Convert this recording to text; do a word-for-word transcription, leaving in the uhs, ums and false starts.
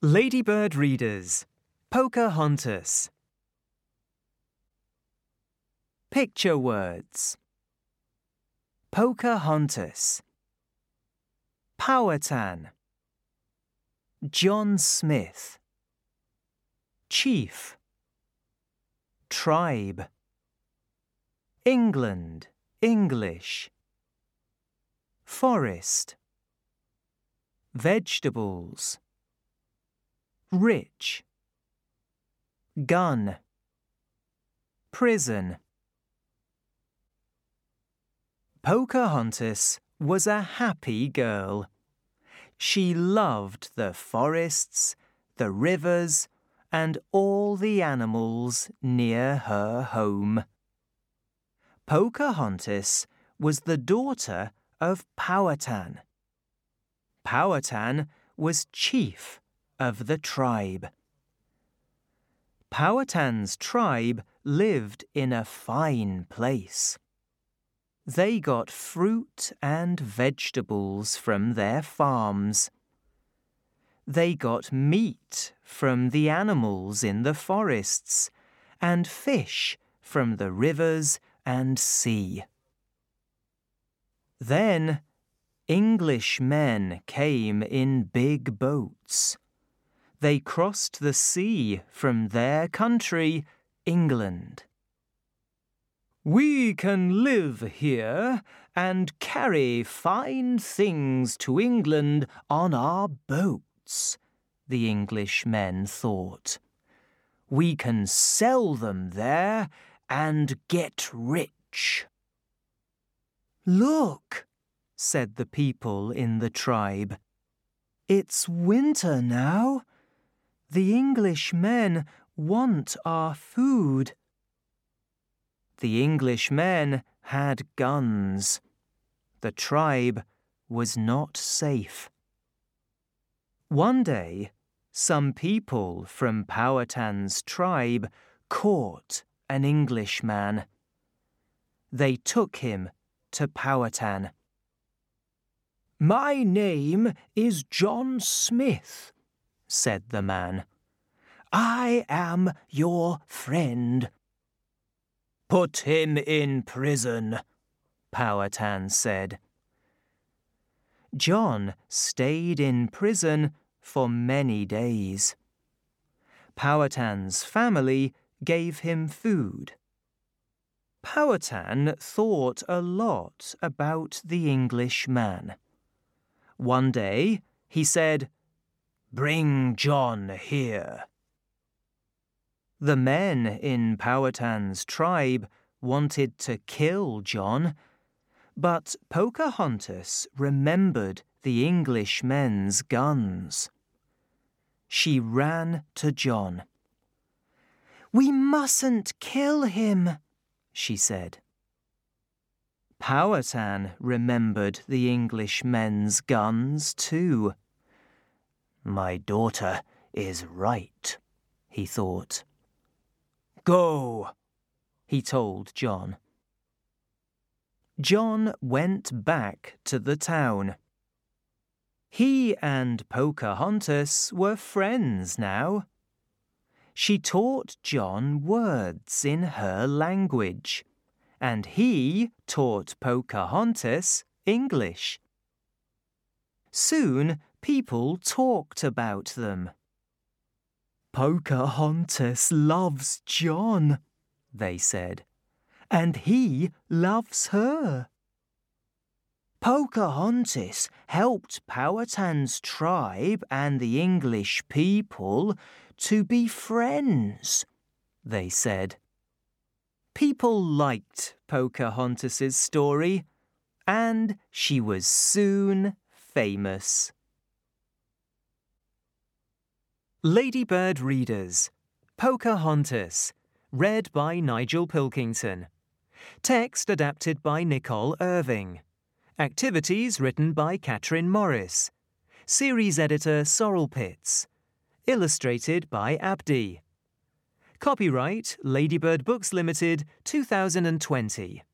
Ladybird Readers, Pocahontas. Picture words. Pocahontas. Powhatan. John Smith. Chief. Tribe. England, English. Forest. Vegetables. Rich. Gun. Prison. Pocahontas was a happy girl. She loved the forests, the rivers, and all the animals near her home. Pocahontas was the daughter of Powhatan. Powhatan was chief of the tribe. Powhatan's tribe lived in a fine place. They got fruit and vegetables from their farms. They got meat from the animals in the forests and fish from the rivers and sea. Then English men came in big boats. They crossed the sea from their country, England. "We can live here and carry fine things to England on our boats," the English men thought. "We can sell them there and get rich." "Look," said the people in the tribe. "It's winter now. The English men want our food." The English men had guns. The tribe was not safe. One day, some people from Powhatan's tribe caught an Englishman. They took him to Powhatan. "My name is John Smith," said the man. "I am your friend." "Put him in prison," Powhatan said. John stayed in prison for many days. Powhatan's family gave him food. Powhatan thought a lot about the English man. One day he said, "Bring John here." The men in Powhatan's tribe wanted to kill John, but Pocahontas remembered the English men's guns. She ran to John. "We mustn't kill him," she said. Powhatan remembered the English men's guns too. "My daughter is right," he thought. "Go," he told John. John went back to the town. He and Pocahontas were friends now. She taught John words in her language, and he taught Pocahontas English. Soon people talked about them. "Pocahontas loves John," they said, "and he loves her." "Pocahontas helped Powhatan's tribe and the English people to be friends," they said. People liked Pocahontas's story, and she was soon famous. Ladybird Readers, Pocahontas, read by Nigel Pilkington. Text adapted by Nicole Irving. Activities written by Catherine Morris. Series editor Sorrel Pitts. Illustrated by Abdi. Copyright Ladybird Books Limited two thousand twenty.